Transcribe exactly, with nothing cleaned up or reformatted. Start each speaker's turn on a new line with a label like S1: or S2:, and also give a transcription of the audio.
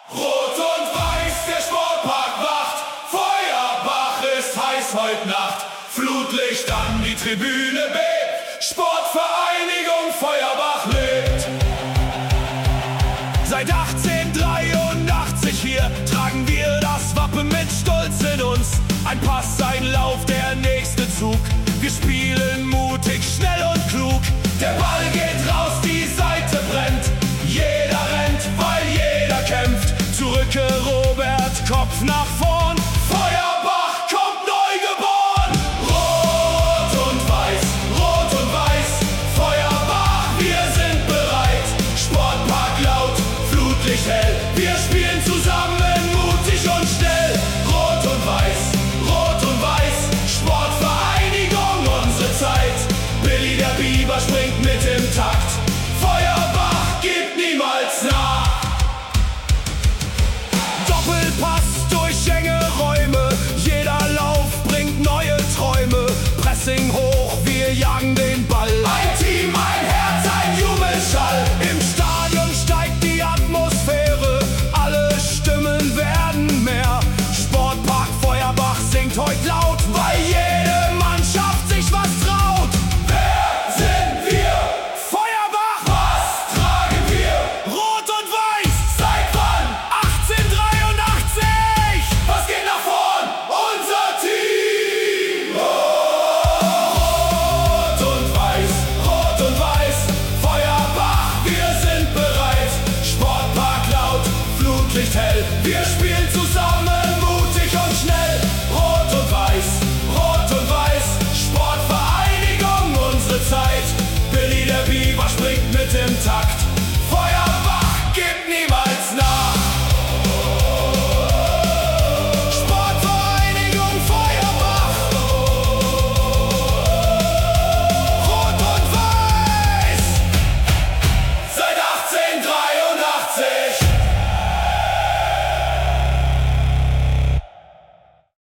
S1: Rot und weiß, der Sportpark wacht. Feuerbach ist heiß heut Nacht. Flutlicht an die Tribüne bebt. Sportvereinigung Feuerbach lebt. Seit achtzehnhundertdreiundachtzig hier tragen wir das Wappen mit Stolz in uns. Ein Pass, ein Lauf, der nächste Zug. Wir spielen mutig, schnell und klug. Der Ball geht raus, die Seite brennt. Jeder rennt, weil jeder kämpft. Zurücke Robert, Kopf nach vorn. Feuerbach kommt neu geboren. Rot und weiß, rot und weiß. Feuerbach, wir sind bereit. Sportpark laut, Flutlicht hell. Wir spielen zusammen, mutig und schnell. Rot und weiß, rot und weiß. Sportvereinigung, unsere Zeit. Billy der Biber springt mit im Takt. Feuerbach gibt niemals nach. Doppelpass durch enge Räume. Jeder Lauf bringt neue Träume. Pressing hoch, wir jagen den Ball. Ein Team, ein Herz, ein Jubelschall. Im Stadion steigt die Atmosphäre. Alle Stimmen werden mehr. Sportpark Feuerbach singt heut laut, weil jede Mannschaft sich was traut. Wer sind wir? Feuerbach. Was tragen wir? Rot und weiß. Seit wann? achtzehnhundertdreiundachtzig. Was geht nach vorn? Unser Team. Rot und weiß, rot und weiß. Feuerbach, wir sind bereit. Sportpark laut, Flutlicht hell. Wir